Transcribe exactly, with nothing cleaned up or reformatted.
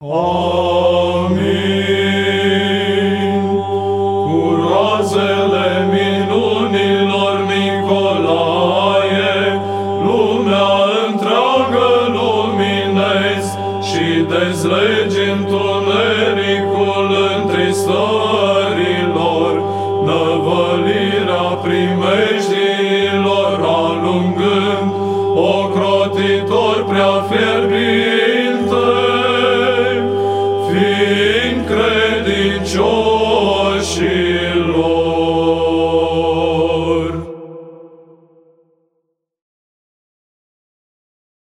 Amin. Cu roazele minunilor Nicolae, lumea întreagă luminezi și dezlegi întunericul întristărilor, năvălirea primejdiilor alungând, ocrotitor prea fierbinte, fiind credincioșilor.